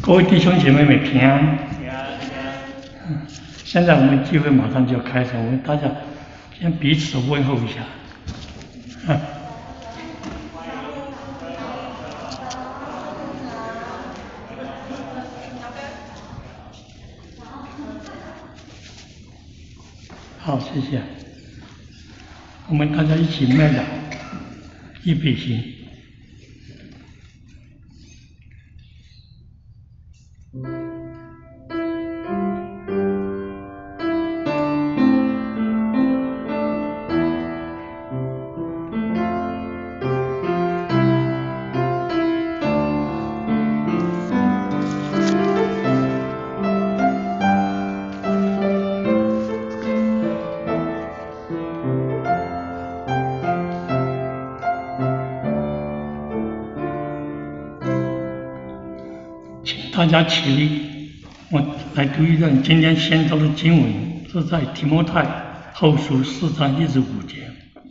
各位弟兄姐妹们平安。现在我们聚会马上就要开始，我们大家先彼此问候一下。好，谢谢。我们大家一起默祷，预备心。大家起立，我来读一段今天先读的经文，是在提摩太后书4章1至5节。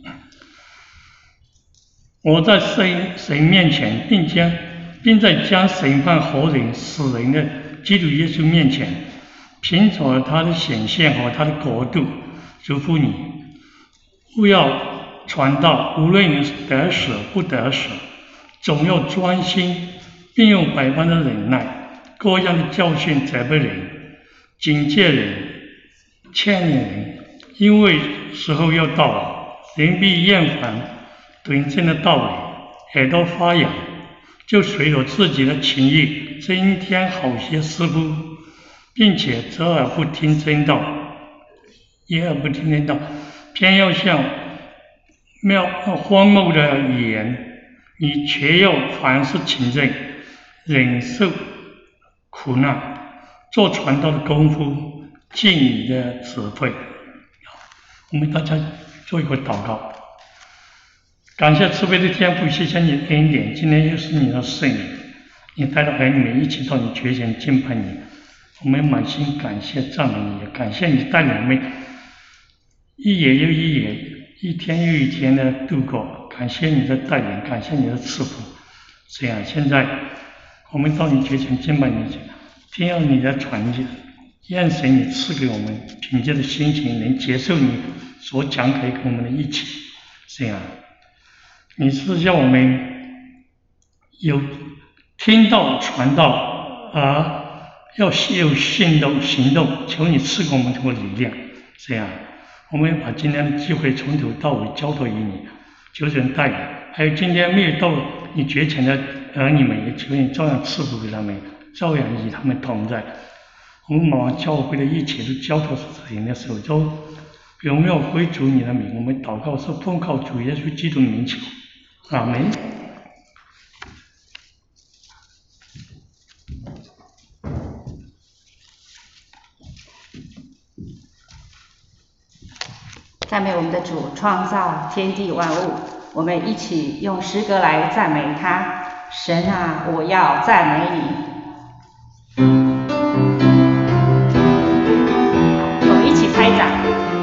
我在神面前，并在将审判活人死人的基督耶稣面前，凭着他的显现和他的国度，嘱咐你，勿要传道，无论得舍不得舍，总要专心，并用百般的忍耐，各样的教训责备人，警戒人，劝勉人，因为时候要到了，人必厌烦纯正的道理，耳朵发痒，就随着自己的情欲增添好些师傅，并且侧耳不听真道，一耳不听真道，偏要像荒谬的语言，你却要凡事请认，忍受苦难，做传道的功夫，尽你的智慧。我们大家做一个祷告。感谢慈悲的天父，谢谢你的恩典，今天又是你的圣日，你带着儿女们一起到你脚前敬拜你，我们满心感谢赞美你，感谢你带领我们一夜又一夜，一天又一天的度过，感谢你的带领，感谢你的赐福。这样，现在我们到你脚前敬拜你，听到你的传递，愿神你赐给我们凭借着心情能接受你所讲给我们的一切。这样，你是要我们有听到传道，而要有行动，求你赐给我们这个力量。这样，我们把今天的机会从头到尾交托于你，求神带领。还有今天没有到你脚前的儿女们，也求你照样赐福给他们，照样与他们同在。我们把教会的一切都交托在你的手中，荣耀归主你的名。我们祷告是奉靠主耶稣基督的名求，阿门。 赞美我们的主，创造天地万物，我们一起用诗歌来赞美他。神啊，我要赞美你。我们一起拍掌。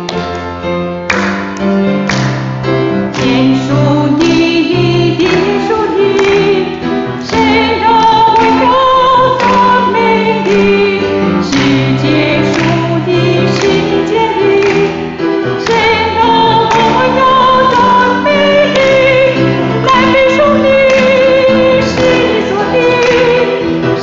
天属你，地属你，谁让我赞美你？世界属你，世界里，谁让我要赞美你？来比属你，是你所的。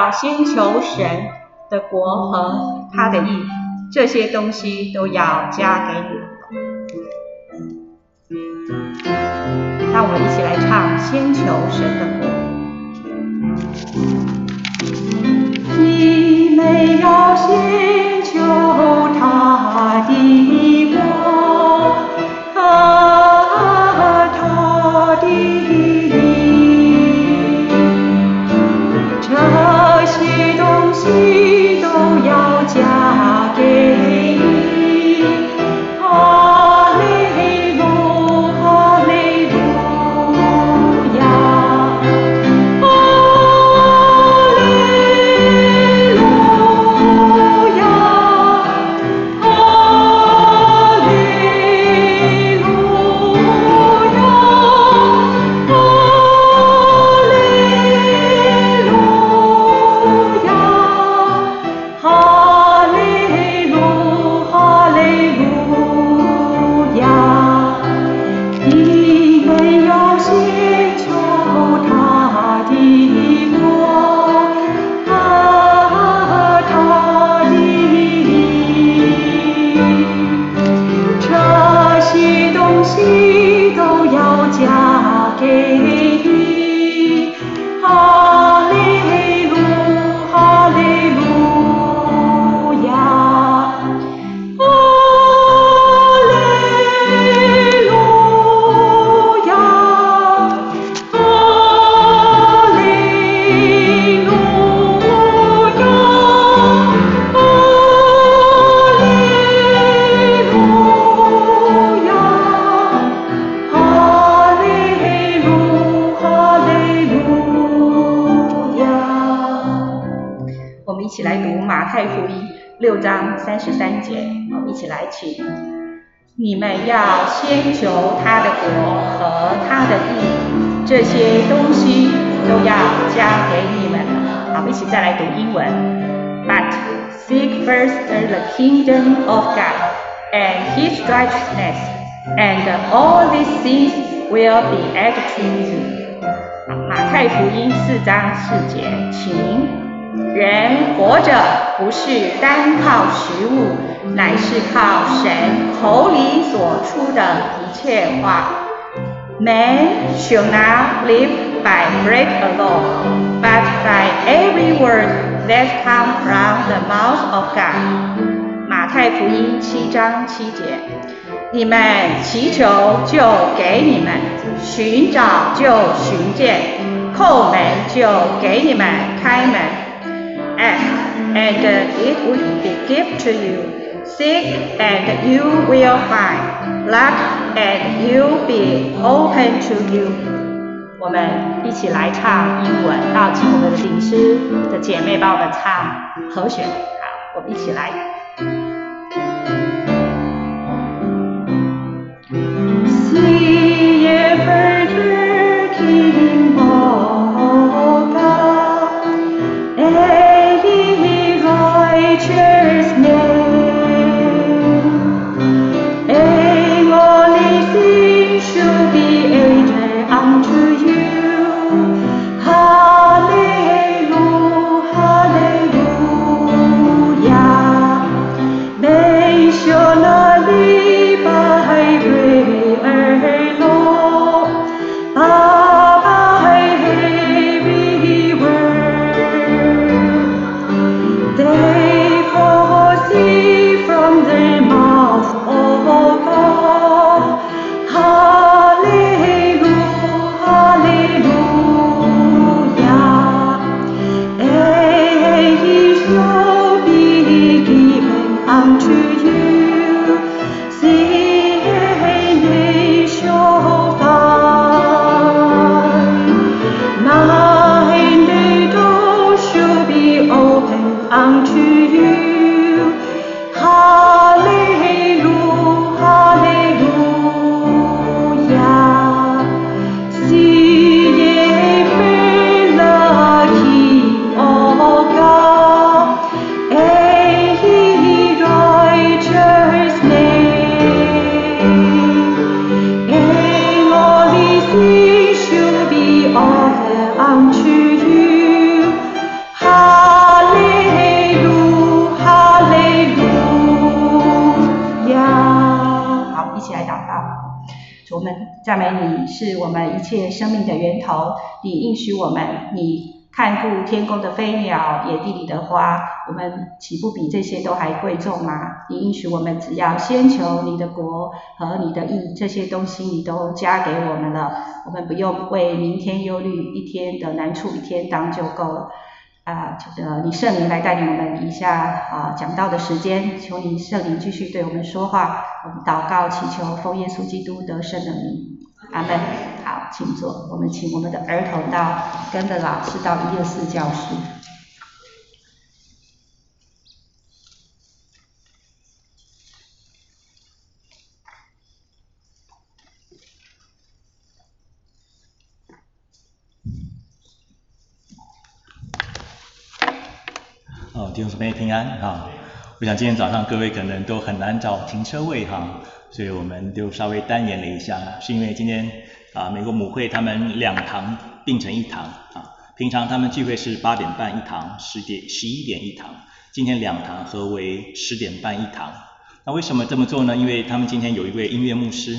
要先求神的国和他的义，这些东西都要加给你们。让我们一起来唱先求神的国。你们要先求他的国和他的义，这些东西都要加给你。哈利路哈利路亚，哈利路亚，哈利路亚，哈利路亚，哈利路哈利路亚。你们要先求他的国和他的义，这些东西都要加给你。哈利路哈利路亚，哈利路亚，哈利路亚，哈利路亚，哈利路哈利路亚。我们一起来读马太福音6章33节，我们一起来请。你们要先求他的国和他的义，这些东西都要加给你们了。好，我们一起再来读英文。But seek first the kingdom of God and his righteousness, and all these things will be added to you. 好，马太福音4章4节，请。人活着不是单靠食物，乃是靠神口里所出的一切话。Man shall not live by bread alone, but by every word that comes from the mouth of God. 马太福音7章7节，你们祈求就给你们，寻找就寻见，叩门就给你们开门。Ask, and it will be given to you. Seek, and you will find. Knock, and it will be open to you. 我们一起来唱英文，然后请我们的领诗的姐妹帮我们唱和弦。好，我们一起来。See ever king of God, and his righteous name, and all these things should be added unto you. Hallelujah, hallelujah, 赞美你是我们一切生命的源头，你应许我们，你看顾天空的飞鸟，野地里的花，我们岂不比这些都还贵重吗？你应许我们，只要先求你的国和你的义，这些东西你都加给我们了，我们不用为明天忧虑，一天的难处一天当就够了。你圣灵来带领我们一下讲道的时间，求你圣灵继续对我们说话，我们祷告祈求奉耶稣基督得胜的名，阿们。好，请坐。我们请我们的儿童跟着老师到164教室。 弟兄姊妹平安哈！我想今天早上各位可能都很难找停车位哈，所以我们就稍微单言了一下，是因为今天美国母会他们2堂并成1堂啊，平常他们聚会是8点半1堂，11点1堂，今天2堂合为10点半1堂。那为什么这么做呢？因为他们今天有一位音乐牧师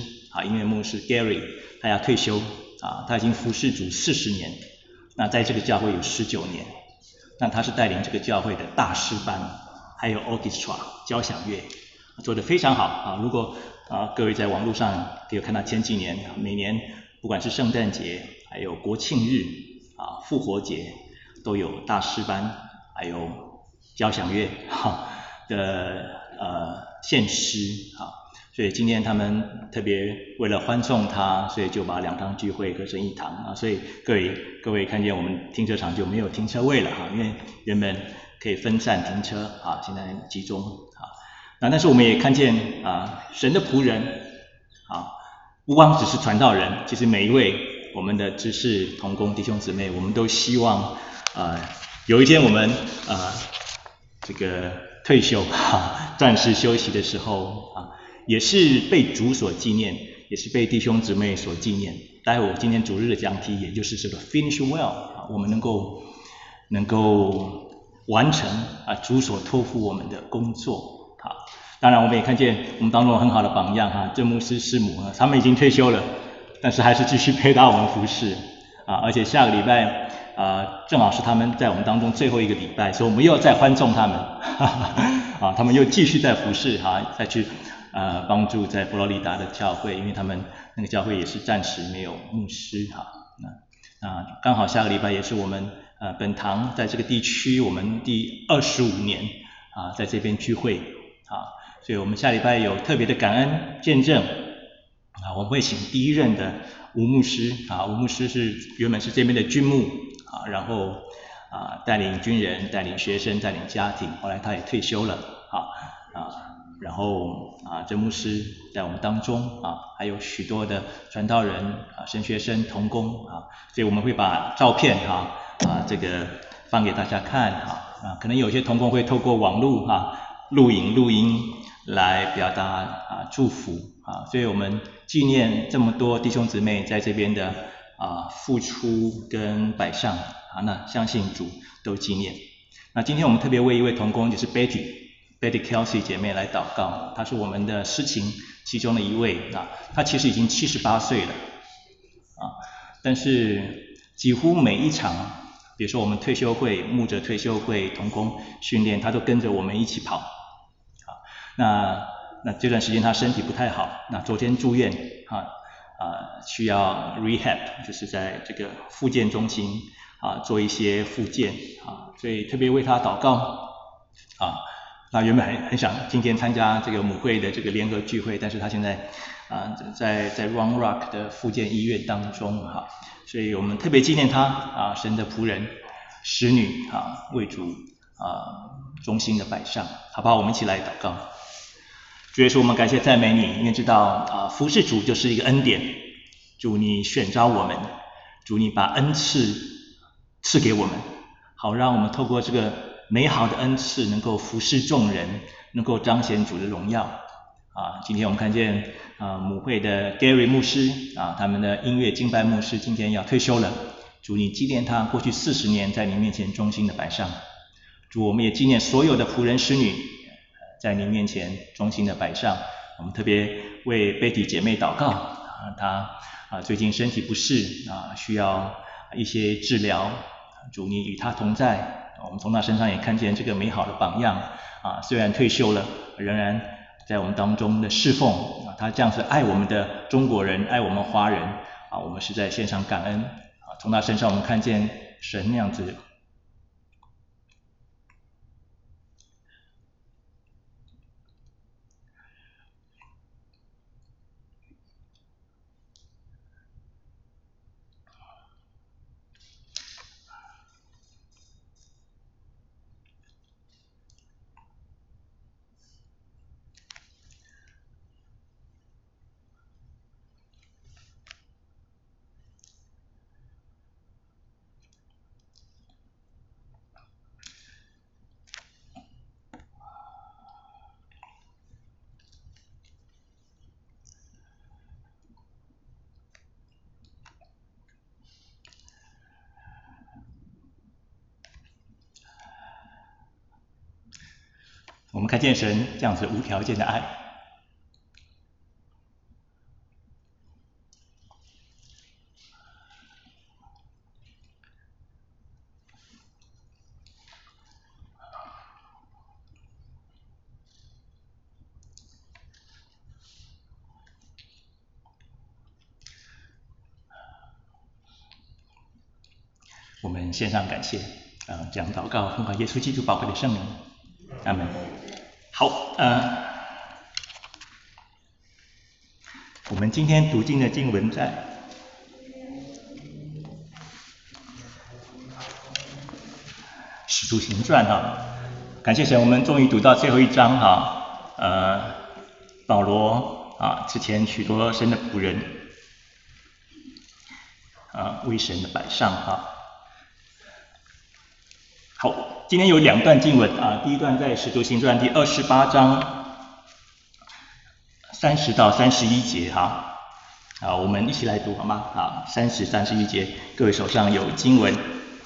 Gary， 他要退休啊，他已经服侍主40年，那在这个教会有19年。那他是带领这个教会的大诗班，还有 orchestra 交响乐，做得非常好啊！如果各位在网络上可以看到前几年每年不管是圣诞节，还有国庆日复活节，都有大诗班，还有交响乐的献诗所以今天他们特别为了欢送他，所以就把2堂聚会合成1堂所以各位看见我们停车场就没有停车位了因为原本可以分散停车现在集中但是我们也看见神的仆人不光只是传道人，其实每一位我们的执事同工弟兄姊妹，我们都希望有一天我们这个退休暂时休息的时候也是被主所纪念，也是被弟兄姊妹所纪念。待会我今天主日的讲题，也就是这个 finish well 我们能够完成主所托付我们的工作当然我们也看见我们当中有很好的榜样郑牧师师母他们已经退休了，但是还是继续陪搭我们服侍而且下个礼拜正好是他们在我们当中最后一个礼拜，所以我们又要再欢送他们他们又继续在服侍再去帮助在佛罗里达的教会，因为他们那个教会也是暂时没有牧师刚好下个礼拜也是我们本堂在这个地区我们第25年在这边聚会所以我们下礼拜有特别的感恩见证我们会请第1任的吴牧师吴牧师原本是这边的军牧然后带领军人，带领学生，带领家庭，后来他也退休了然后郑牧师在我们当中还有许多的传道人神学生同工所以我们会把照片这个放给大家看可能有些同工会透过网络录音来表达祝福所以我们纪念这么多弟兄姊妹在这边的付出跟摆上那相信主都纪念。那今天我们特别为一位同工就是 Betty Kelsey 姐妹来祷告，她是我们的诗情其中的一位她其实已经78岁了但是几乎每一场比如说我们退休会牧者退休会同工训练，她都跟着我们一起跑那这段时间她身体不太好，那昨天住院需要 rehab 就是在这个复健中心做一些复健所以特别为她祷告那原本很想今天参加这个母会的这个联合聚会，但是他现在在 Round Rock 的复健医院当中所以我们特别纪念他神的仆人使女为主忠心的摆上，好不好？我们一起来祷告。主耶稣，我们感谢赞美你，因为知道服侍主就是一个恩典，主你选召我们，主你把恩赐赐给我们，好让我们透过这个美好的恩赐能够服侍众人，能够彰显主的荣耀今天我们看见母会的 Gary 牧师他们的音乐敬拜牧师今天要退休了，主你纪念他过去40年在你面前忠心的摆上，主我们也纪念所有的仆人使女在你面前忠心的摆上，我们特别为Betty姐妹祷告她最近身体不适需要一些治疗，主你与他同在，我们从他身上也看见这个美好的榜样虽然退休了，仍然在我们当中的侍奉他这样子爱我们的中国人，爱我们华人我们是在献上感恩从他身上我们看见神那样子。我们看见神这样子无条件的爱。我们献上感谢，这样祷告奉靠耶稣基督宝贵的圣名，阿门。好，我们今天读经的经文在使徒行传感谢神，我们终于读到最后一章保罗之前许多神的仆人为神的摆上好，今天有2段经文第一段在使徒行传第28章30到31节我们一起来读好吗？30、31节，各位手上有经文。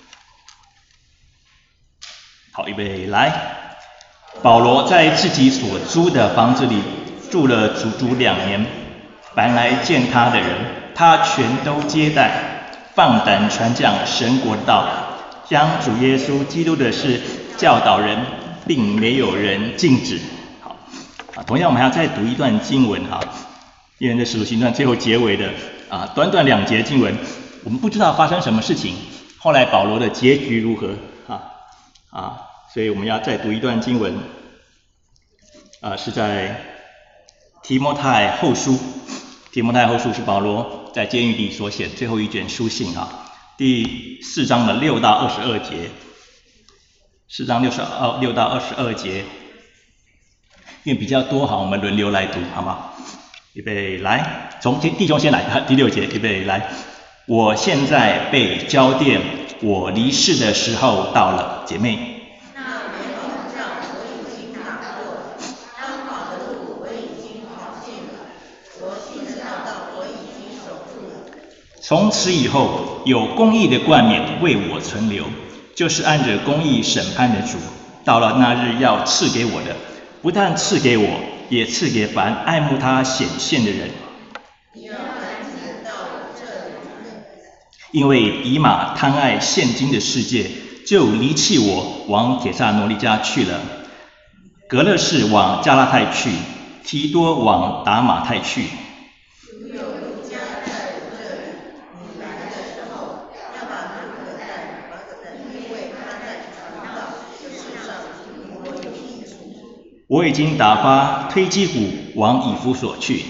好，预备来。保罗在自己所租的房子里住了足足2年，凡来见他的人，他全都接待，放胆传讲神国的道，将主耶稣基督的事教导人，并没有人禁止。好同样我们还要再读一段经文因为这使徒行传最后结尾的短短2节经文，我们不知道发生什么事情，后来保罗的结局如何所以我们要再读一段经文是在提摩太后书。提摩太后书是保罗在监狱里所写的最后一卷书信第4章的6到22节，4章6到22节，因为比较多我们轮流来读好吗？预备来，从弟兄先来第6节，预备来。我现在被交奠，我离世的时候到了，姐妹。从此以后，有公义的冠冕为我存留，就是按着公义审判的主，到了那日要赐给我的，不但赐给我，也赐给凡爱慕他显现的人。因为以马贪爱现今的世界，就离弃我，往帖撒罗尼迦去了。格勒士往加拉太去，提多往达马太去。我已经打发推基古往以弗所去。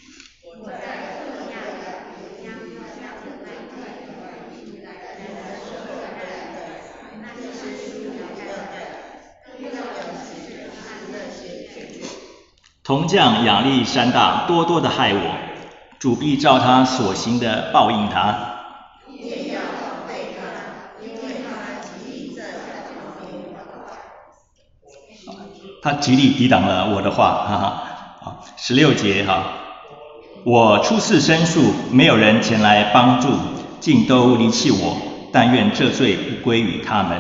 铜匠亚历山大多多的害我，主必照他所行的报应他。他极力抵挡了我的话16节我初次申诉，没有人前来帮助，竟都离弃我，但愿这罪不归于他们。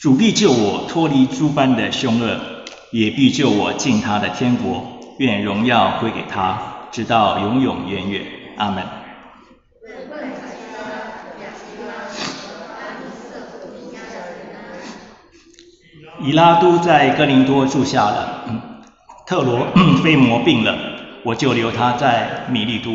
主必救我脱离诸般的凶恶，也必救我进他的天国。愿荣耀归给他，直到永永远远。阿们。以拉都在哥林多住下了，特罗菲摩病了，我就留他在米利都。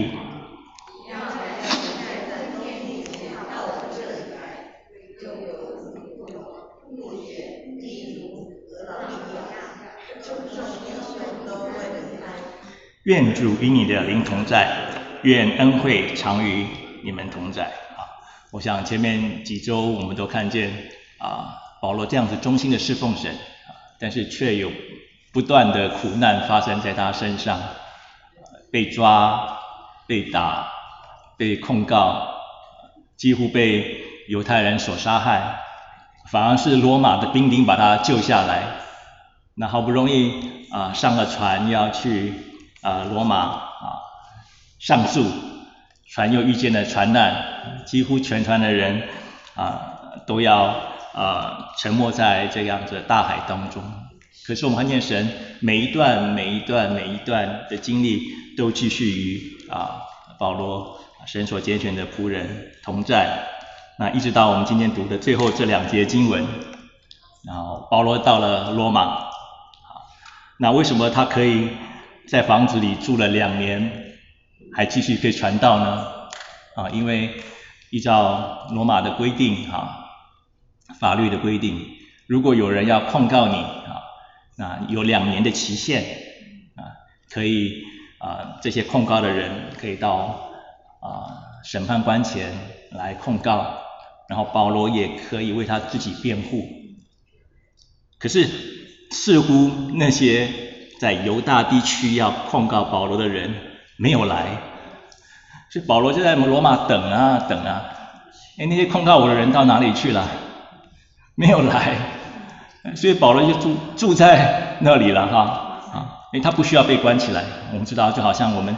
愿主与你的灵同在，愿恩惠常与你们同在。我想前面几周我们都看见保罗这样子忠心的侍奉神，但是却有不断的苦难发生在他身上，被抓、被打、被控告，几乎被犹太人所杀害，反而是罗马的兵丁把他救下来。那好不容易上了船要去罗马上诉，船又遇见了船难，几乎全船的人都要沉没在这样子的大海当中。可是我们看见神每一段的经历都继续与保罗神所拣选的仆人同在。那一直到我们今天读的最后这2节经文，然后保罗到了罗马，那为什么他可以在房子里住了2年还继续可以传道呢？因为依照罗马的规定法律的规定，如果有人要控告你那有2年的期限可以这些控告的人可以到审判官前来控告，然后保罗也可以为他自己辩护。可是似乎那些在犹大地区要控告保罗的人没有来，所以保罗就在罗马等那些控告我的人到哪里去了？没有来，所以保罗就住在那里了因为他不需要被关起来。我们知道就好像我们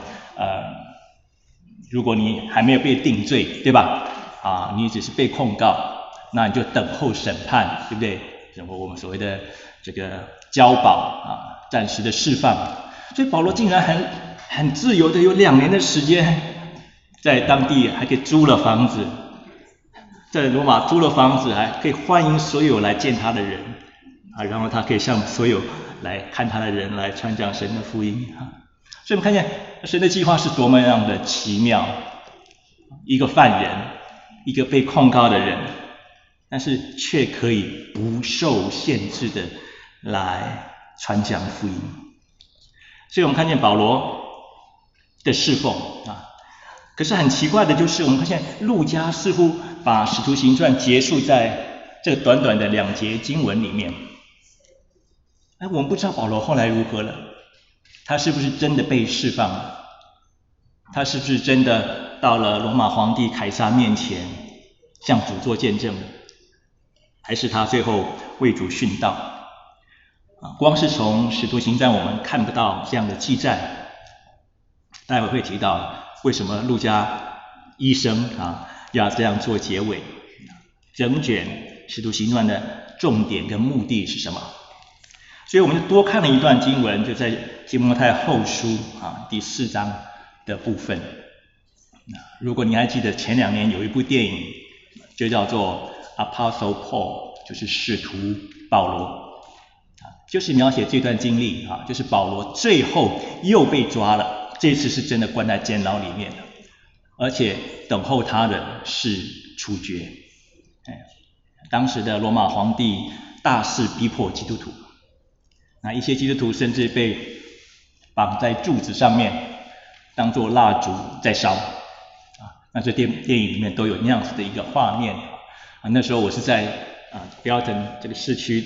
如果你还没有被定罪，对吧？你只是被控告，那你就等候审判，对不对？我们所谓的这个交保暂时的释放。所以保罗竟然很自由的有2年的时间，在当地还可以租了房子，在罗马租了房子，还可以欢迎所有来见他的人然后他可以向所有来看他的人来传讲神的福音所以我们看见神的计划是多么样的奇妙，一个犯人，一个被控告的人，但是却可以不受限制的来传讲福音。所以我们看见保罗的侍奉可是很奇怪的就是我们看见路加似乎把使徒行传结束在这个短短的2节经文里面。我们不知道保罗后来如何了，他是不是真的被释放了？他是不是真的到了罗马皇帝凯撒面前向主做见证了？还是他最后为主殉道？光是从使徒行传我们看不到这样的记载。待会会提到为什么路加医生要这样做结尾。整卷使徒行传的重点跟目的是什么？所以我们就多看了一段经文，就在提摩太后书第4章的部分。如果你还记得前2年有一部电影就叫做 Apostle Paul， 就是使徒保罗就是描写这段经历就是保罗最后又被抓了，这次是真的关在监牢里面的，而且等候他的是处决。当时的罗马皇帝大肆逼迫基督徒，那一些基督徒甚至被绑在柱子上面当作蜡烛在烧那这电影里面都有那样子的一个画面那时候我是在标准这个市区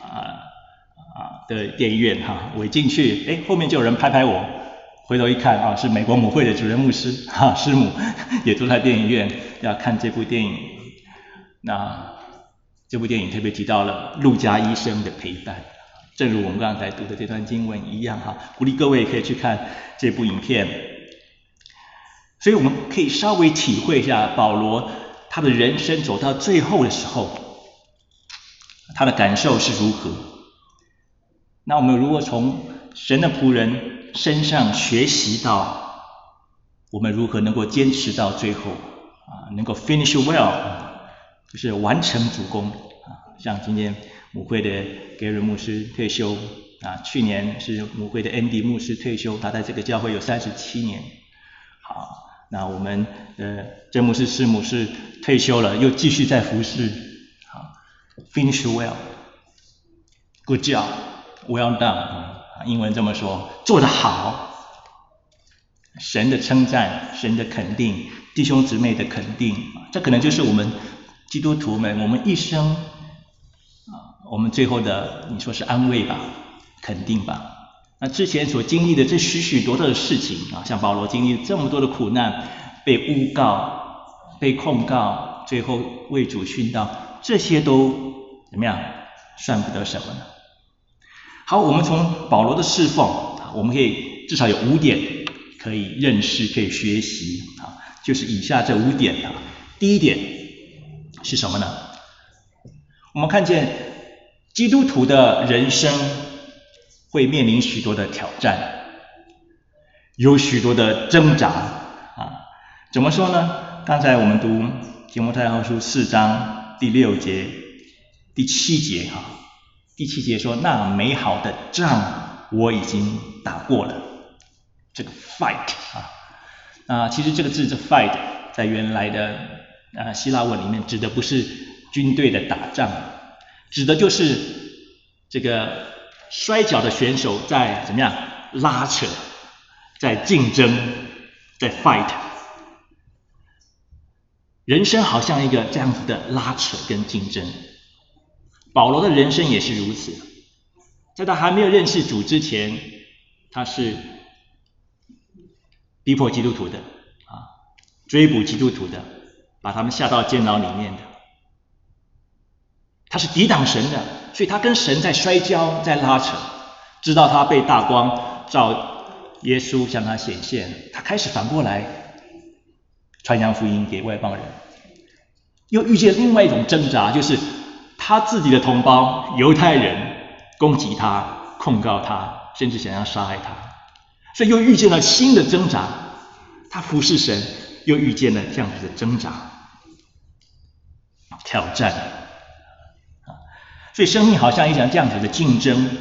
的电影院我一进去后面就有人拍我，回头一看是美国母会的主任牧师师母也坐在电影院要看这部电影。那这部电影特别提到了路加医生的陪伴，正如我们刚才读的这段经文一样鼓励各位可以去看这部影片。所以我们可以稍微体会一下保罗他的人生走到最后的时候他的感受是如何。那我们如果从神的仆人身上学习到我们如何能够坚持到最后能够 finish well， 就是完成主工像今天母会的Gary牧师退休去年是母会的 Andy 牧师退休，他在这个教会有37年。好，那我们郑牧师师母是退休了，又继续在服侍。好 ，finish well， good job， well done， 英文这么说，做得好。神的称赞，神的肯定，弟兄姊妹的肯定，这可能就是我们基督徒们，我们一生我们最后的你说是安慰吧，肯定吧。那之前所经历的这许许多多的事情像保罗经历这么多的苦难，被诬告，被控告，最后为主殉道，这些都怎么样算不得什么呢？好，我们从保罗的侍奉我们可以至少有5点可以认识，可以学习就是以下这5点第一点是什么呢？我们看见基督徒的人生会面临许多的挑战，有许多的挣扎怎么说呢？刚才我们读提摩太后书4章第6节第7节第7节说，那美好的仗我已经打过了，这个 fight 其实这个字这 fight 在原来的希腊文里面指的不是军队的打仗，指的就是这个摔跤的选手在怎么样拉扯，在竞争，在 fight。 人生好像一个这样子的拉扯跟竞争，保罗的人生也是如此。在他还没有认识主之前，他是逼迫基督徒的追捕基督徒的，把他们下到监牢里面的，他是抵挡神的，所以他跟神在摔跤，在拉扯，直到他被大光照耶稣向他显现，他开始反过来传扬福音给外邦人。又遇见另外一种挣扎，就是他自己的同胞犹太人攻击他，控告他，甚至想要杀害他，所以又遇见了新的挣扎。他服侍神，又遇见了这样子的挣扎挑战所以生命好像一场这样子的竞争，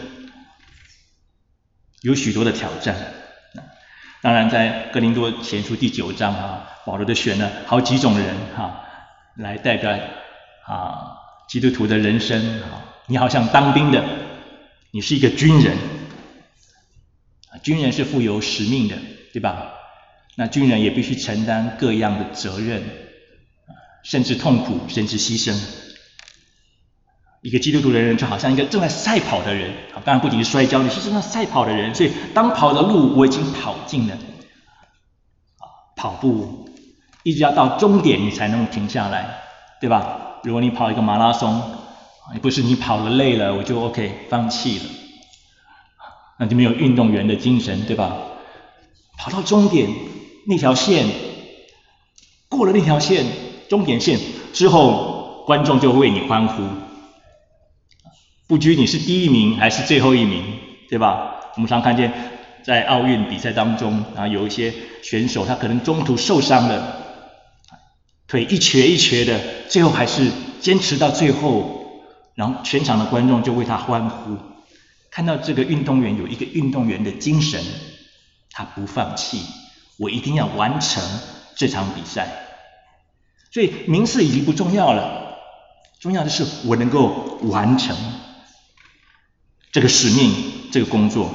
有许多的挑战。当然在哥林多前书第9章保罗就选了好几种人来代表基督徒的人生你好像当兵的，你是一个军人，军人是负有使命的，对吧？那军人也必须承担各样的责任，甚至痛苦，甚至牺牲。一个基督徒的人就好像一个正在赛跑的人当然不仅是摔跤，你是正在赛跑的人，所以当跑的路我已经跑尽了跑步一直要到终点你才能停下来，对吧？如果你跑一个马拉松，不是你跑了累了我就 OK 放弃了，那就没有运动员的精神，对吧？跑到终点那条线，过了那条线终点线之后，观众就为你欢呼，不拘你是第1名还是最后1名，对吧？我们常看见在奥运比赛当中有一些选手他可能中途受伤了，腿一瘸一瘸的，最后还是坚持到最后，然后全场的观众就为他欢呼。看到这个运动员有一个运动员的精神，他不放弃，我一定要完成这场比赛。所以名次已经不重要了，重要的是我能够完成这个使命，这个工作。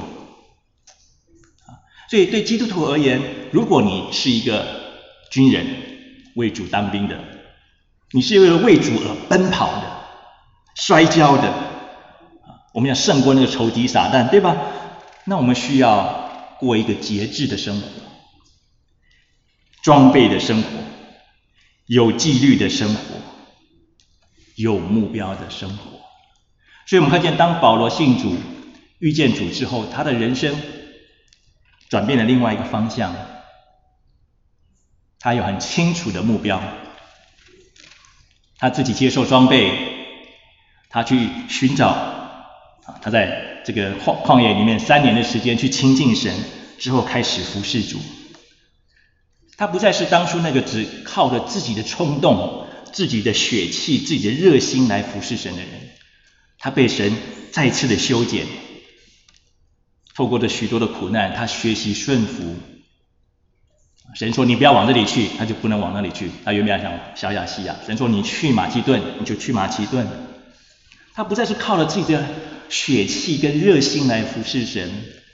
所以对基督徒而言，如果你是一个军人，为主当兵的，你是为了为主而奔跑的，摔跤的，我们要胜过那个仇敌撒旦，对吧？那我们需要过一个节制的生活，装备的生活，有纪律的生活，有目标的生活。所以我们看见当保罗信主遇见主之后，他的人生转变了另外一个方向，他有很清楚的目标，他自己接受装备， 他去寻找他在这个旷野里面3年的时间去亲近神，之后开始服侍主。他不再是当初那个只靠着自己的冲动、自己的血气、自己的热心来服侍神的人，他被神再次的修剪，透过这许多的苦难，他学习顺服。神说你不要往这里去，他就不能往那里去。他原本想小亚细亚，神说你去马其顿，你就去马其顿。他不再是靠着自己的血气跟热心来服侍神，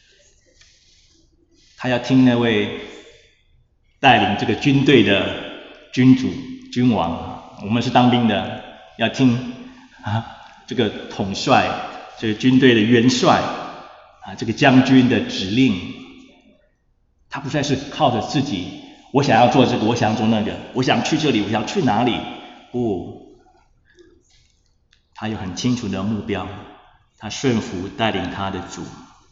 他要听那位带领这个军队的君主、君王，我们是当兵的，要听这个统帅、这个军队的元帅这个将军的指令。他不再是靠着自己，我想要做这个，我想要做那个，我想去这里，我想去哪里？不，他有很清楚的目标，他顺服带领他的主。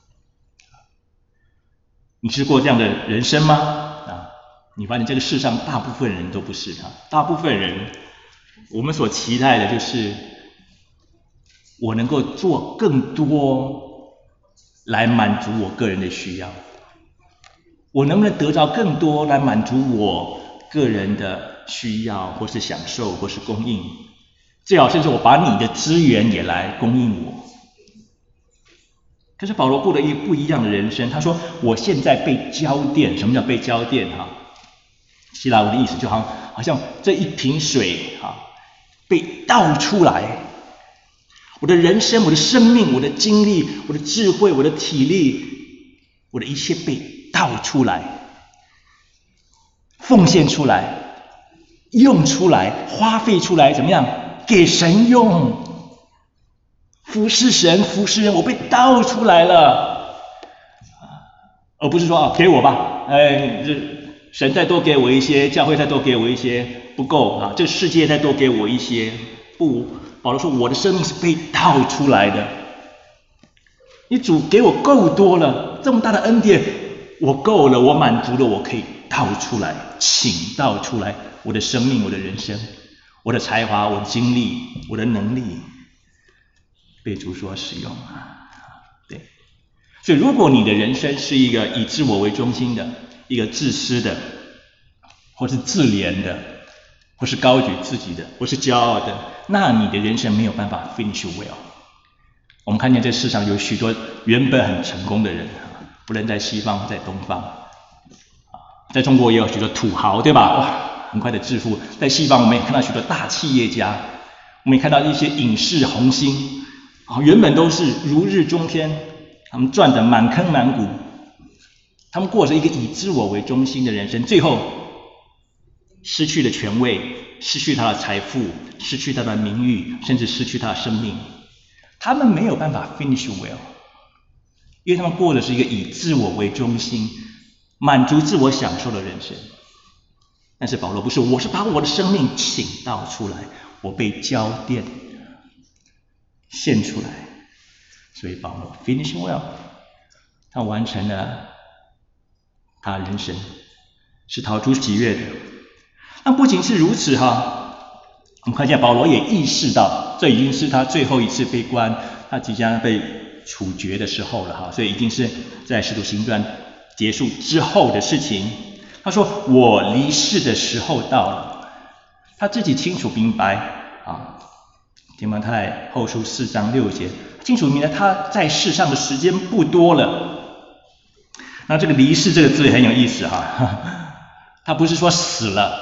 你是过这样的人生吗？你发现这个世上大部分人都不是大部分人，我们所期待的就是我能够做更多来满足我个人的需要，我能不能得到更多来满足我个人的需要，或是享受，或是供应，最好甚至我把你的资源也来供应我。可是保罗过了一个不一样的人生，他说我现在被浇奠。什么叫被浇奠？希腊文的意思就好像这一瓶水被倒出来，我的人生、我的生命、我的精力、我的智慧、我的体力，我的一切被倒出来，奉献出来，用出来，花费出来，怎么样？给神用，服侍神，服侍人，我被倒出来了，而不是说给我吧，神再多给我一些，教会再多给我一些，不够这世界再多给我一些。不，保罗说我的生命是被倒出来的。你主给我够多了，这么大的恩典，我够了，我满足了，我可以倒出来，请倒出来我的生命，我的人生，我的才华，我的精力，我的能力，被主所使用对，所以如果你的人生是一个以自我为中心的，一个自私的，或是自怜的，或是高举自己的，或是骄傲的，那你的人生没有办法 finish well。 我们看见这世上有许多原本很成功的人，不论在西方在东方，在中国也有许多土豪，对吧？哇，很快的致富。在西方我们也看到许多大企业家，我们也看到一些影视红星，原本都是如日中天，他们赚得满坑满谷，他们过着一个以自我为中心的人生，最后失去了权位，失去他的财富，失去他的名誉，甚至失去他的生命。他们没有办法 finish well， 因为他们过的是一个以自我为中心，满足自我享受的人生。但是保罗不是，我是把我的生命倾倒出来，我被浇奠献出来。所以保罗 finish well， 他完成了他人生，是讨主喜悦的。那不仅是如此我们看见保罗也意识到，这已经是他最后一次被关，他即将被处决的时候了所以已经是在使徒行传结束之后的事情。他说我离世的时候到了，他自己清楚明白提摩太后书4章6节，清楚明白他在世上的时间不多了。那这个离世这个字也很有意思他不是说死了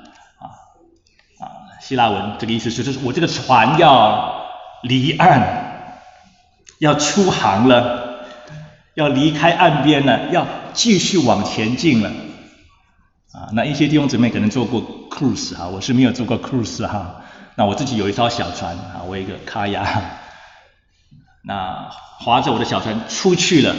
希腊文这个意思就是我这个船要离岸，要出航了，要离开岸边了，要继续往前进了那一些弟兄姊妹可能做过 cruise 我是没有做过 cruise 那我自己有一艘小船我有一个卡亚，那划着我的小船出去了，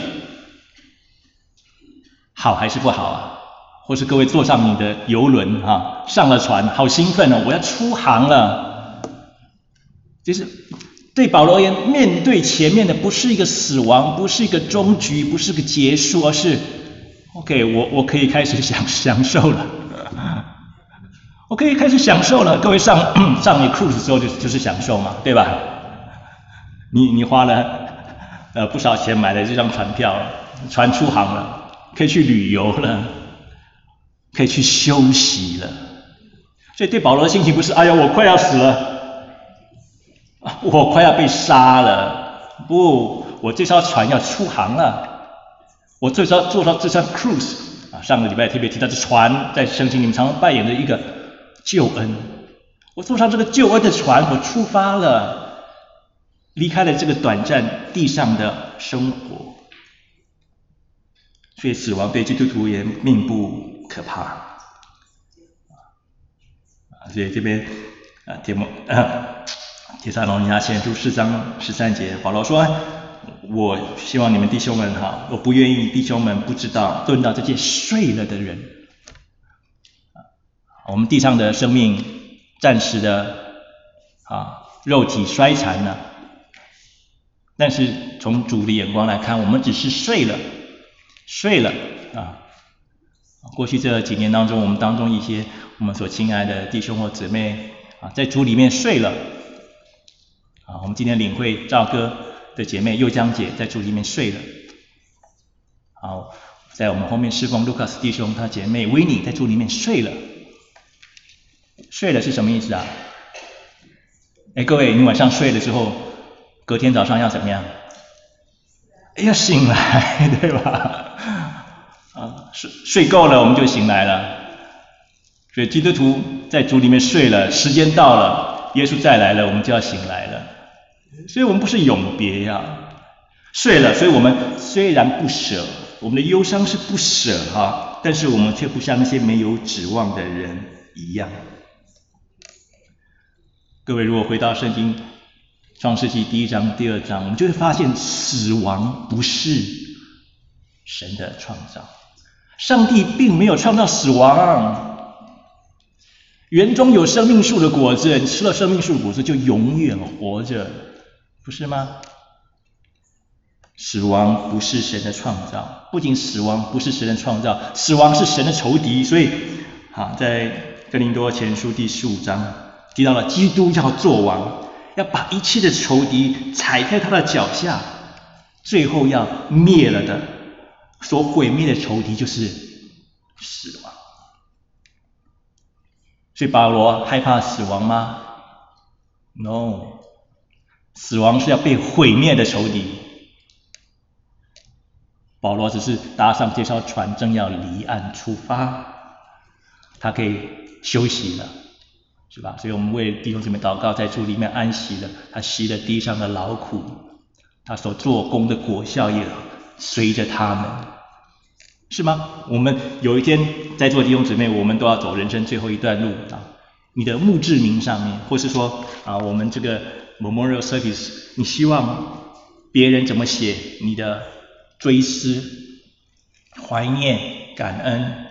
好还是不好或是各位坐上你的游轮上了船，好兴奋我要出航了。就是对保罗而言，面对前面的不是一个死亡，不是一个终局，不是个结束，而是 OK， 我可以开始享受了，我可以开始享受了。各位上你 cruise 的时候就是享受嘛，对吧？ 你花了不少钱买了这张船票，船出航了，可以去旅游了，可以去休息了。所以对保罗的心情不是哎呀我快要死了，我快要被杀了，不，我这艘船要出航了，我坐到这艘 cruise 上个礼拜特别提到这船在圣经里面常常扮演着一个救恩，我坐上这个救恩的船，我出发了，离开了这个短暂地上的生活。所以死亡对基督徒也并不可怕。所以这边帖撒罗尼迦前书4章13节，保罗说：“我希望你们弟兄们我不愿意弟兄们不知道论到这些睡了的人。我们地上的生命暂时的肉体衰残了，但是从主的眼光来看，我们只是睡了过去这几年当中，我们当中一些我们所亲爱的弟兄或姊妹在主里面睡了我们今天领会赵哥的姐妹佑江姐在主里面睡了。在我们后面侍奉卢卡斯弟兄他姐妹维尼在主里面睡了。睡了是什么意思啊？各位，你晚上睡了之后，隔天早上要怎么样？要醒来，对吧？睡够了我们就醒来了。所以基督徒在主里面睡了，时间到了，耶稣再来了，我们就要醒来了。所以我们不是永别睡了，所以我们虽然不舍，我们的忧伤是不舍但是我们却不像那些没有指望的人一样。各位，如果回到圣经创世纪1章、2章，我们就会发现死亡不是神的创造，上帝并没有创造死亡。园中有生命树的果子，你吃了生命树的果子就永远活着，不是吗？死亡不是神的创造，不仅死亡不是神的创造，死亡是神的仇敌。所以在哥林多前书第15章提到了基督要做王，要把一切的仇敌踩在他的脚下，最后要灭了的，所毁灭的仇敌就是死亡。所以保罗害怕死亡吗？ No， 死亡是要被毁灭的仇敌。保罗只是搭上这艘船，正要离岸出发，他可以休息了，是吧？所以我们为弟兄姊妹祷告，在主里面安息了，他息了地上的劳苦，他所做工的果效也随着他们，是吗？我们有一天在座弟兄姊妹，我们都要走人生最后一段路你的墓志铭上面，或是说我们这个 memorial service， 你希望别人怎么写你的追思、怀念、感恩？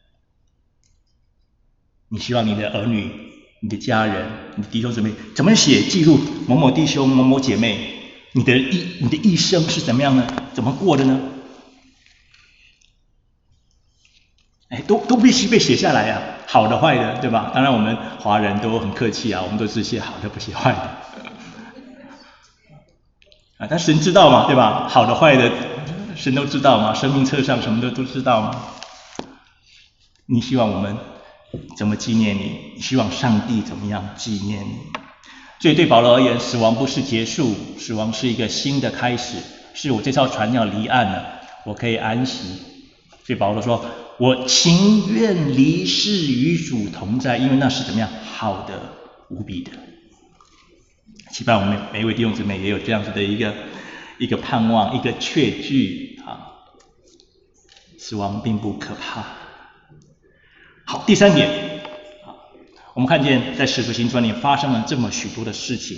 你希望你的儿女、你的家人、你的弟兄姊妹怎么写记录某某弟兄、某某姐妹，你的一生是怎么样呢？怎么过的呢？都必须被写下来好的坏的，对吧？当然我们华人都很客气我们都只写好的不写坏的但神知道嘛，对吧？好的坏的神都知道嘛，生命册上什么都知道嘛。你希望我们怎么纪念你？你希望上帝怎么样纪念你？所以对保罗而言，死亡不是结束，死亡是一个新的开始，是我这艘船要离岸了，我可以安息。所以保罗说，我情愿离世与主同在，因为那是怎么样好的无比的。期盼我们每一位弟兄姊妹也有这样子的一个盼望，一个确据死亡并不可怕。好，第三点我们看见在使徒行传里发生了这么许多的事情，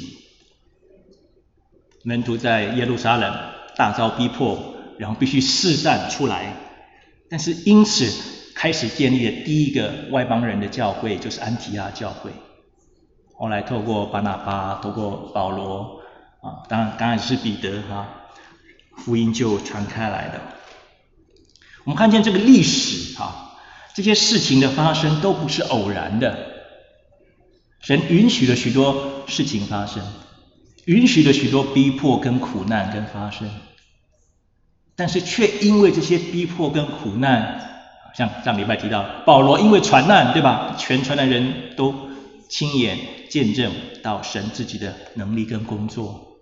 门徒在耶路撒冷大遭逼迫，然后必须四散出来，但是因此开始建立了第一个外邦人的教会，就是安提阿教会。后来透过巴拿巴，透过保罗当然刚开始是彼得福音就传开来的。我们看见这个历史这些事情的发生都不是偶然的，神允许了许多事情发生。 允许了许多逼迫跟苦难跟发生，但是却因为这些逼迫跟苦难，像上礼拜提到保罗因为传难，对吧？全船的人都亲眼见证到神自己的能力跟工作，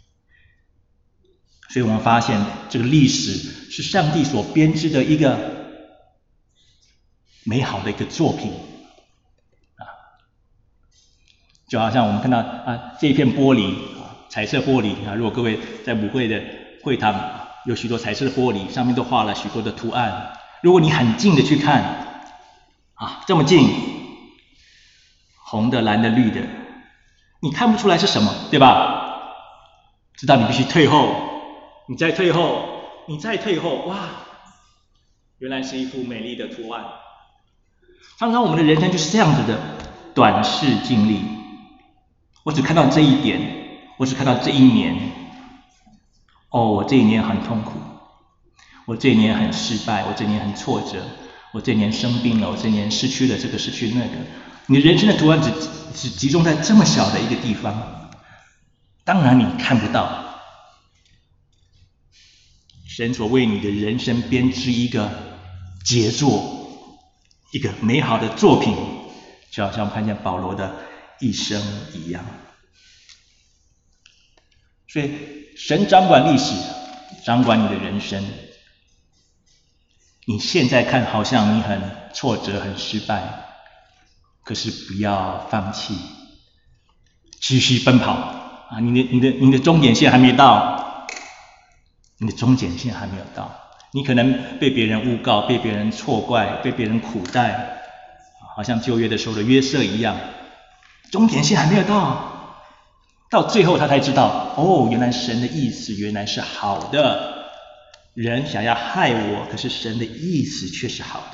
所以我们发现这个历史是上帝所编织的一个美好的一个作品就好像我们看到这一片玻璃彩色玻璃如果各位在母会的会堂有许多彩色的玻璃，上面都画了许多的图案，如果你很近的去看这么近，红的蓝的绿的，你看不出来是什么，对吧？直到你必须退后，你再退后，你再退后，哇，原来是一幅美丽的图案。常常我们的人生就是这样子的，短视近利。我只看到这一点，我只看到这一年，我这一年很痛苦，我这一年很失败，我这一年很挫折，我这一年生病了，我这一年失去了这个失去那个。你人生的图案只集中在这么小的一个地方，当然你看不到神所为你的人生编织一个杰作，一个美好的作品，就好像我们看见保罗的一生一样。所以神掌管历史，掌管你的人生。你现在看好像你很挫折很失败，可是不要放弃，继续奔跑你的终点线还没到，你的终点线还没有到，你可能被别人诬告，被别人错怪，被别人苦待，好像旧约的时候的约瑟一样，终点线还没有到，到最后他才知道，原来神的意思原来是好的，人想要害我，可是神的意思却是好的。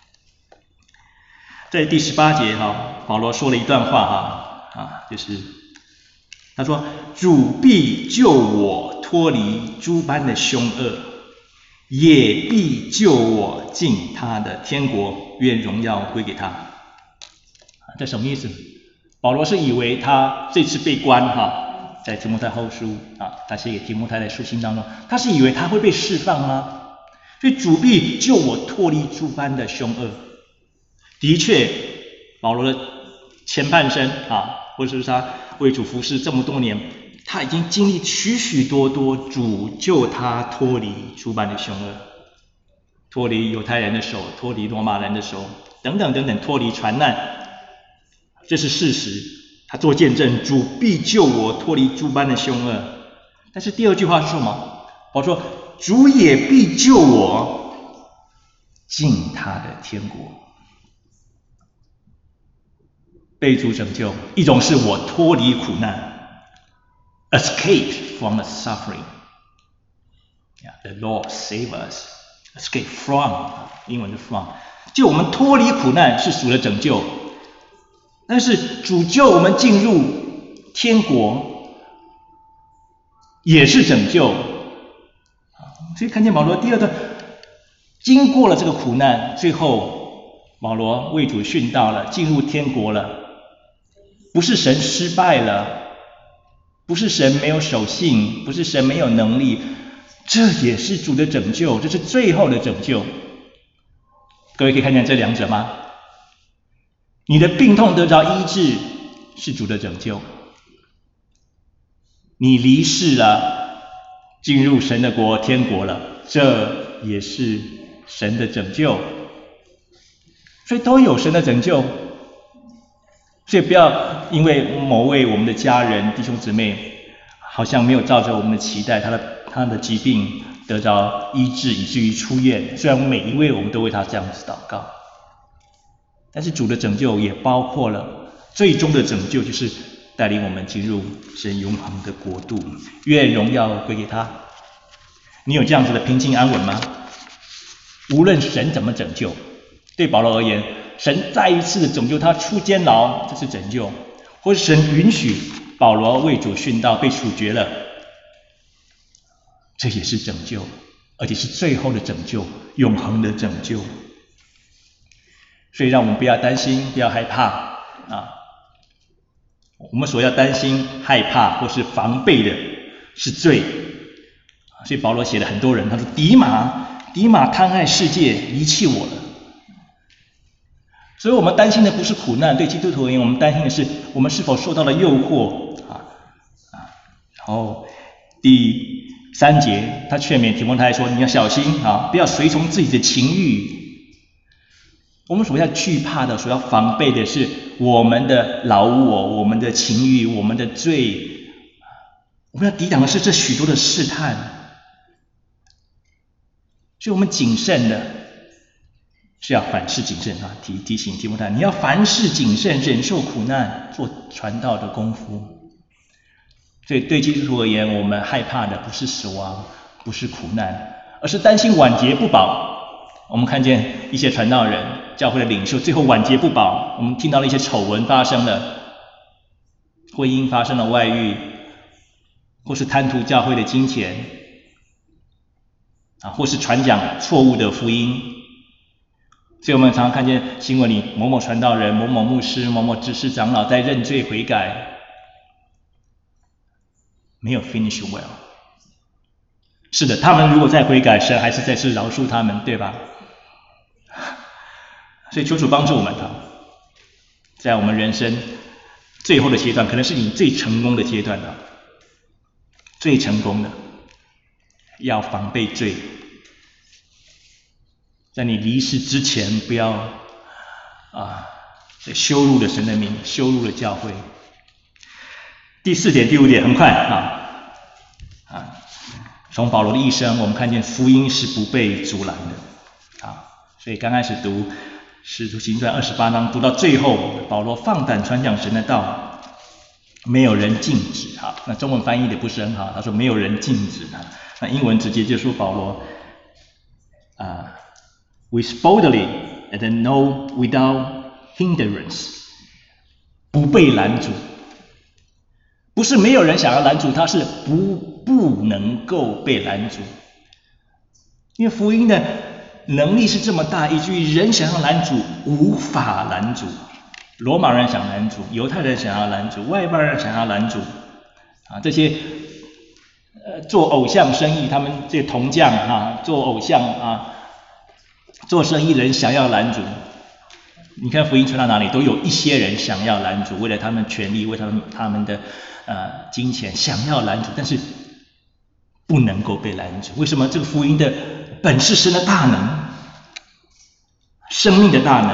在第18节保罗说了一段话就是他说，主必救我脱离诸般的凶恶，也必救我进他的天国，愿荣耀归给他。这什么意思？保罗是以为他这次被关在提摩太后书他写给提摩太的书信当中，他是以为他会被释放吗？所以主必救我脱离诸般的凶恶。的确，保罗的前半生或者是他为主服侍这么多年，他已经经历许多主救他脱离诸般的凶恶，脱离犹太人的手，脱离罗马人的手，等等等等，脱离传难，这是事实。他做见证，主必救我脱离诸般的凶恶。但是第二句话是什么？保罗说，主也必救我进他的天国。被主拯救，一种是我脱离苦难 escape from the suffering. The Lord save us. Escape from, 英文是 from. 就我们脱离苦难是主的拯救，但是主救我们进入天国也是拯救。所以看见保罗第二段，经过了这个苦难，最后保罗为主殉道了，进入天国了。不是神失败了，不是神没有守信，不是神没有能力，这也是主的拯救，这是最后的拯救。各位可以看见这两者吗？你的病痛得着医治是主的拯救，你离世了，进入神的国天国了，这也是神的拯救。所以都有神的拯救。所以不要因为某位我们的家人弟兄姊妹好像没有照着我们的期待，他的疾病得着医治以至于出院，虽然每一位我们都为他这样子祷告，但是主的拯救也包括了最终的拯救，就是带领我们进入神永恒的国度，愿荣耀归给他。你有这样子的平静安稳吗？无论神怎么拯救，对保罗而言，神再一次的拯救他出监牢，这是拯救；或是神允许保罗为主殉道被处决了，这也是拯救，而且是最后的拯救，永恒的拯救。所以让我们不要担心，不要害怕我们所要担心、害怕或是防备的是罪。所以保罗写了很多人，他说迪马贪爱世界，离弃我了。所以我们担心的不是苦难，对基督徒而言，我们担心的是我们是否受到了诱惑然后第3节，他劝勉提摩太说：“你要小心不要随从自己的情欲。”我们所要惧怕的、所要防备的是我们的老我、我们的情欲、我们的罪。我们要抵挡的是这许多的试探。所以我们谨慎的是要凡事谨慎提醒提摩太，你要凡事谨慎，忍受苦难，做传道的功夫。所以对基督徒而言，我们害怕的不是死亡，不是苦难，而是担心晚节不保。我们看见一些传道人、教会的领袖最后晚节不保，我们听到了一些丑闻发生了，婚姻发生了外遇，或是贪图教会的金钱或是传讲错误的福音。所以我们常常看见新闻里某某传道人、某某牧师、某某执事长老在认罪悔改，没有 finish well。 是的，他们如果再悔改，神还是在次饶恕他们，对吧？所以求主帮助我们在我们人生最后的阶段，可能是你最成功的阶段最成功的，要防备罪，在你离世之前，不要羞辱了神的名，羞辱了教会。第4点、第5点很快从保罗的一生，我们看见福音是不被阻拦的所以刚开始读使徒行传28章，读到最后，保罗放胆传讲神的道，没有人禁止那中文翻译的不是很好，他说没有人禁止那英文直接就说保罗with boldly and no without hindrance， 不被拦阻。不是没有人想要拦阻他，是不能够被拦阻。因为福音的能力是这么大，以至于人想要拦阻无法拦阻。罗马人想拦阻，犹太人想要拦阻，外邦人想要拦阻这些做偶像生意，他们这些铜匠做偶像做生意人想要拦阻。你看福音传到哪里，都有一些人想要拦阻，为了他们权利，为他们的金钱想要拦阻，但是不能够被拦阻。为什么？这个福音的本是神的大能，生命的大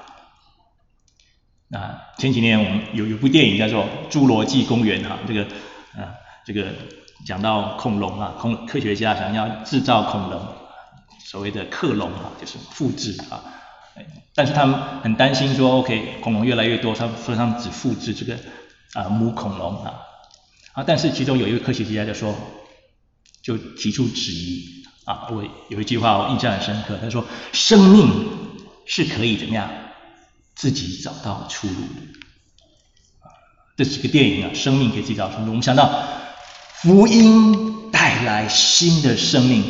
能。前几年我们有部电影叫做《侏罗纪公园》这个讲到恐龙科学家想要制造恐龙，所谓的克隆就是复制但是他们很担心说 OK 恐龙越来越多，他们只复制这个母恐龙但是其中有一位科学家就提出质疑我有一句话我印象很深刻，他说生命是可以怎么样自己找到出路的。这是个电影生命可以自己找到出路。我们想到福音带来新的生命，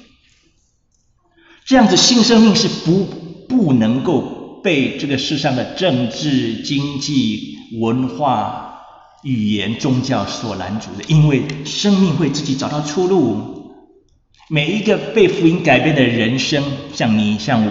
这样子新生命是不能够被这个世上的政治、经济、文化、语言、宗教所拦阻的，因为生命会自己找到出路。每一个被福音改变的人生，像你像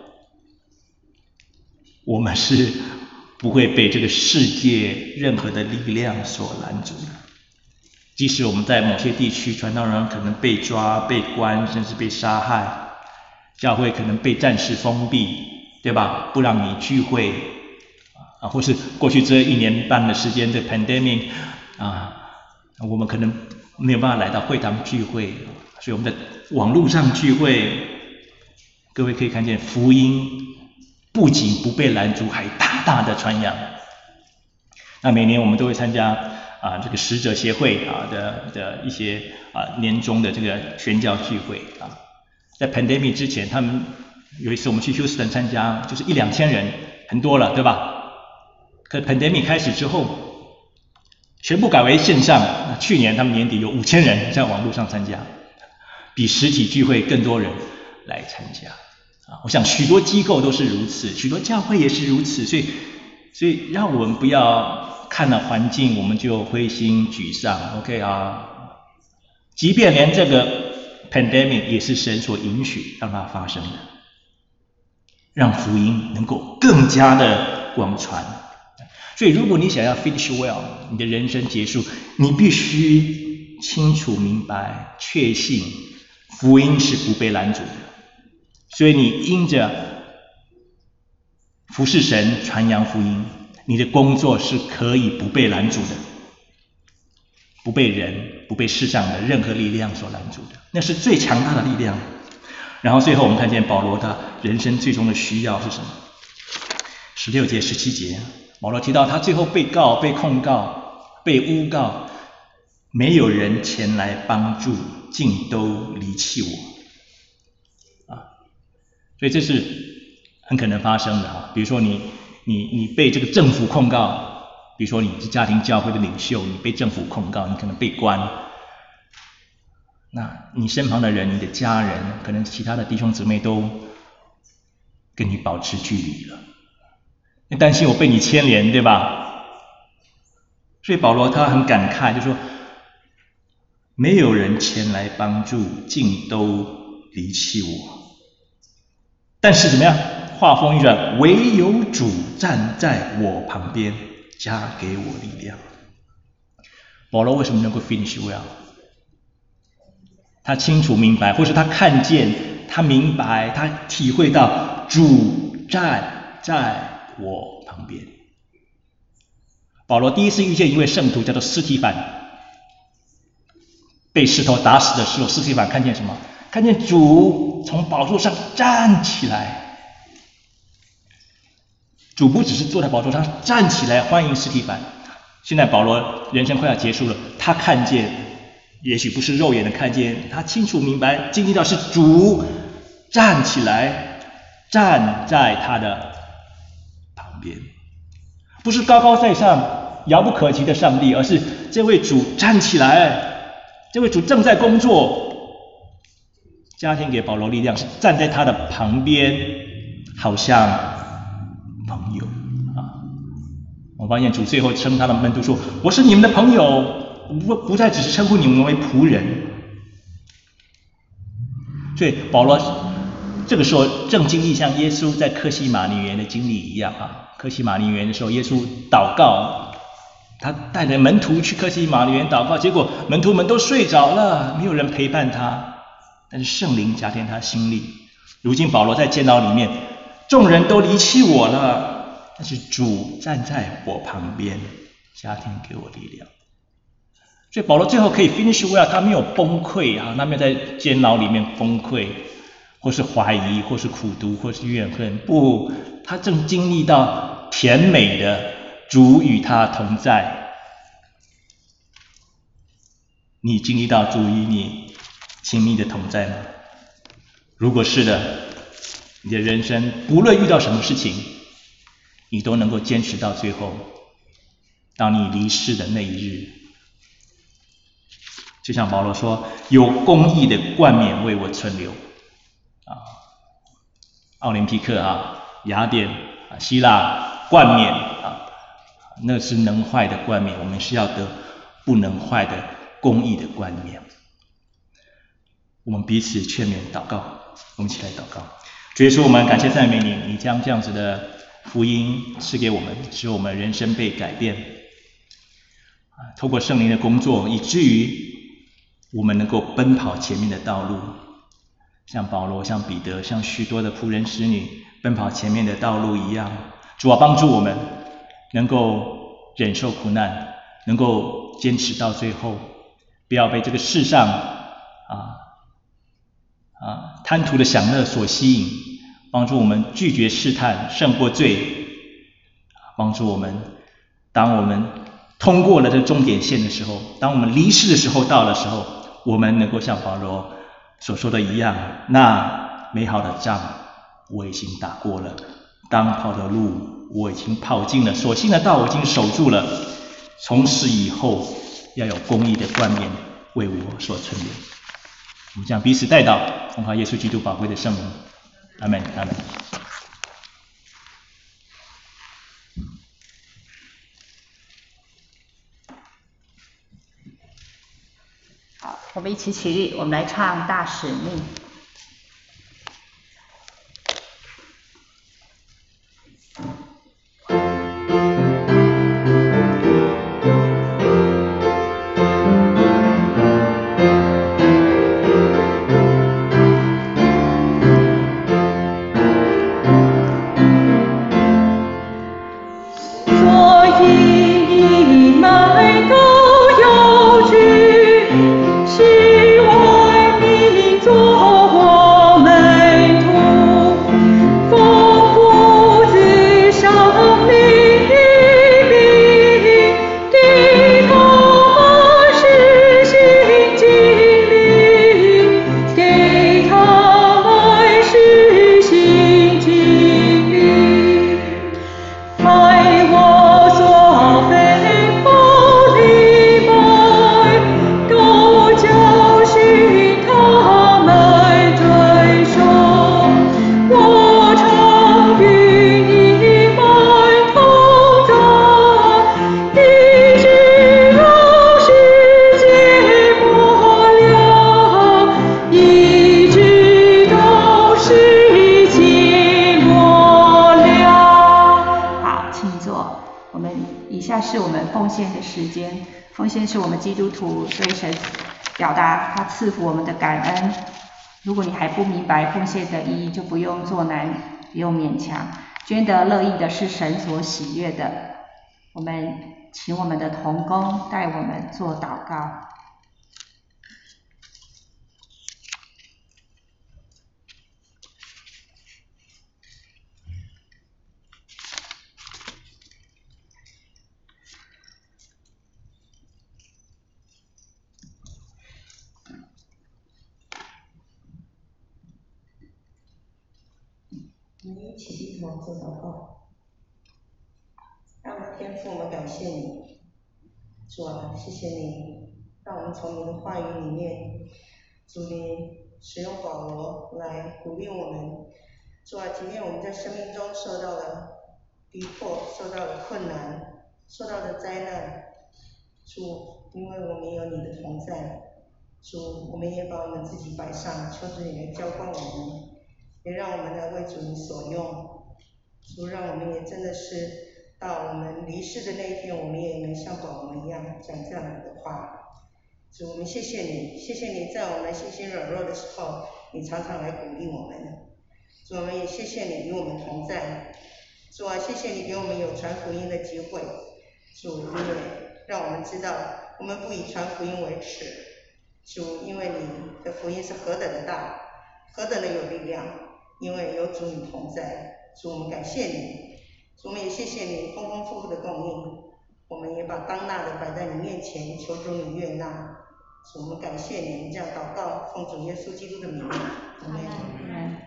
我们是不会被这个世界任何的力量所拦阻的。即使我们在某些地区传道人可能被抓、被关，甚至被杀害，教会可能被暂时封闭，对吧？不让你聚会或是过去这1年半的时间的 pandemic 我们可能没有办法来到会堂聚会，所以我们在网络上聚会。各位可以看见福音不仅不被拦阻，还大大的传扬。那每年我们都会参加这个使者协会的一些年终的这个宣教聚会在 pandemic 之前，他们有一次我们去休斯顿参加，就是1-2千人，很多了，对吧？可 pandemic 开始之后，全部改为线上。去年他们年底有5000人在网络上参加，比实体聚会更多人来参加我想许多机构都是如此，许多教会也是如此，所以让我们不要看了环境我们就灰心沮丧 ，OK 啊？即便连这个 pandemic 也是神所允许让它发生的，让福音能够更加的广传。所以如果你想要 finish well， 你的人生结束，你必须清楚明白确信福音是不被拦阻的。所以你因着服侍神传扬福音，你的工作是可以不被拦阻的，不被人不被世上的任何力量所拦阻的，那是最强大的力量。然后最后我们看见保罗他人生最终的需要是什么？16节17节保罗提到他最后被告被控告被诬告，没有人前来帮助，尽都离弃我所以这是很可能发生的比如说你被这个政府控告，比如说你是家庭教会的领袖，你被政府控告，你可能被关，那你身旁的人，你的家人，可能其他的弟兄姊妹都跟你保持距离了，你担心我被你牵连，对吧？所以保罗他很感慨，就说没有人前来帮助，尽都离弃我。但是怎么样？话锋一转，唯有主站在我旁边，加给我力量。保罗为什么能够 finish well？ 他清楚明白，或是他看见，他明白，他体会到主站在我旁边。保罗第一次遇见一位圣徒叫做司提反，被石头打死的时候，司提反看见什么？看见主从宝座上站起来。主不只是坐在宝座上站起来欢迎司提反，现在保罗人生快要结束了，他看见，也许不是肉眼的看见，他清楚明白经历到是主站起来，站在他的旁边，不是高高在上遥不可及的上帝，而是这位主站起来，这位主正在工作，加添给保罗力量，是站在他的旁边，好像朋友我发现主最后称他的门徒说：“我是你们的朋友，不再只是称呼你们为仆人。”所以保罗这个时候正经历像耶稣在客西马尼园的经历一样客西马尼园的时候，耶稣祷告，他带着门徒去客西马尼园祷告，结果门徒们都睡着了，没有人陪伴他，但是圣灵加添他心力。如今保罗在监牢里面，众人都离弃我了，但是主站在我旁边，加添给我力量。所以保罗最后可以 finish well， 他没有崩溃他没有在监牢里面崩溃，或是怀疑，或是苦读，或是怨恨，不，他正经历到甜美的主与他同在。你经历到主与你亲密的同在吗？如果是的，你的人生不论遇到什么事情，你都能够坚持到最后，当你离世的那一日。就像保罗说，有公义的冠冕为我存留奥林匹克雅典希腊冠冕那是能坏的冠冕，我们是要得不能坏的公义的冠冕。我们彼此劝勉祷告，我们一起来祷告。主耶稣，我们感谢赞美你，你将这样子的福音赐给我们，使我们人生被改变透过圣灵的工作，以至于我们能够奔跑前面的道路，像保罗，像彼得，像许多的仆人使女奔跑前面的道路一样。主帮助我们能够忍受苦难，能够坚持到最后，不要被这个世上贪图的享乐所吸引，帮助我们拒绝试探，胜过罪，帮助我们当我们通过了这终点线的时候，当我们离世的时候到的时候，我们能够像保罗所说的一样，那美好的仗我已经打过了，当跑的路我已经跑尽了，所信的道我已经守住了，从此以后要有公义的冠冕为我所存留。我们将彼此代祷，奉靠耶稣基督宝贵的圣名，阿们，阿们。 好，我们一起起立，我们来唱《大使命》。奉献是我们基督徒对神表达他赐福我们的感恩。如果你还不明白奉献的意义，就不用做难，不用勉强。捐得乐意的是神所喜悦的。我们请我们的同工带我们做祷告。 我们一起低头做祷告。爱我们的天父，我们感谢你，主啊，谢谢你，让我们从你的话语里面，主你使用保罗来鼓励我们。主啊，今天我们在生命中受到了逼迫，受到了困难，受到了灾难，主，因为我们有你的同在，主，我们也把我们自己摆上，求主你来浇灌我们。也让我们来为主你所用，主让我们也真的是到我们离世的那一天，我们也能像保罗一样讲这样的话。主，我们谢谢你，谢谢你在我们信心软弱的时候，你常常来鼓励我们。主，我们也谢谢你与我们同在。主啊，谢谢你给我们有传福音的机会。主，你也让我们知道，我们不以传福音为耻。主，因为你的福音是何等的大，何等的有力量。因为有主你同在，主我们感谢你，主我们也谢谢你丰丰富富的供应，我们也把当纳的摆在你面前，求主你悦纳，主我们感谢你，这样祷告，奉主耶稣基督的名，阿们。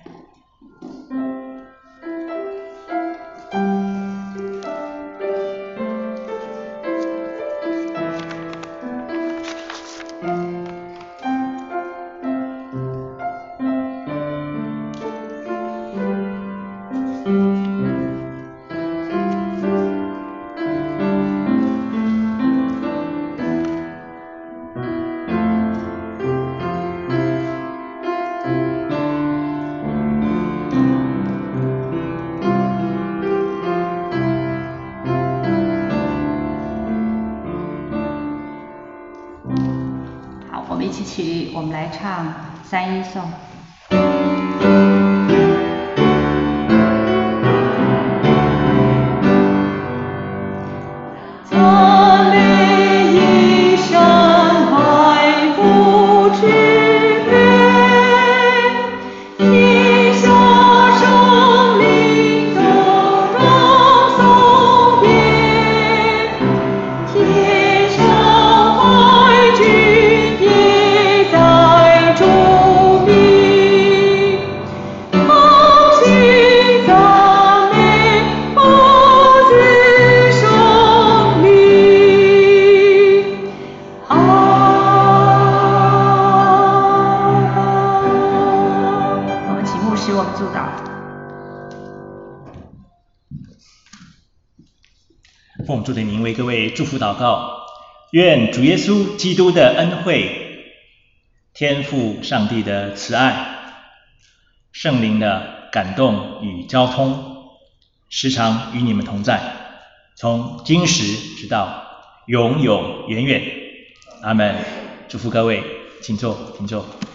我们来唱三一颂。 奉主的名为各位祝福祷告，愿主耶稣基督的恩惠、 天父上帝的慈爱、圣灵的感动与交通，时常与你们同在，从今时直到永永远远。阿们。祝福各位，请坐，请坐。